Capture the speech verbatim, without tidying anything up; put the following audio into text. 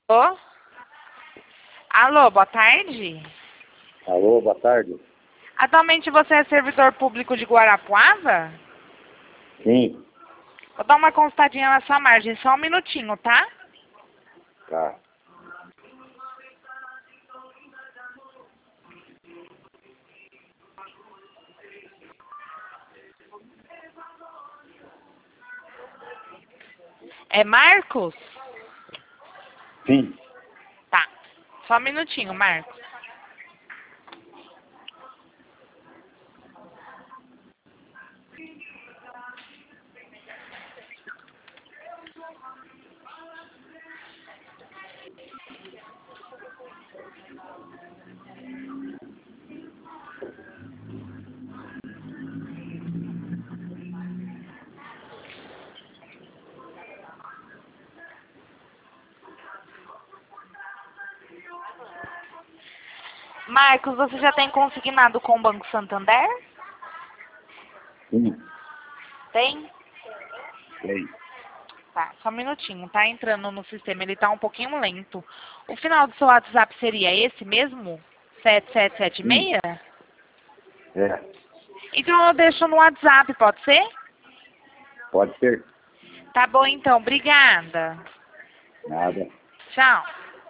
Alô? Alô, boa tarde. Alô, boa tarde. Atualmente você é servidor público de Guarapuava? Sim. Vou dar uma constadinha na sua margem, só um minutinho, tá? Tá. É Marcos? Sim. Tá. Só um minutinho, Marcos. Marcos, você já tem consignado com o Banco Santander? Sim. Tem? Sei. Tá, só um minutinho. Tá entrando no sistema, ele tá um pouquinho lento. O final do seu WhatsApp seria esse mesmo? sete sete sete Sim. seis? É. Então eu deixo no WhatsApp, pode ser? Pode ser. Tá bom então, obrigada. Nada. Tchau.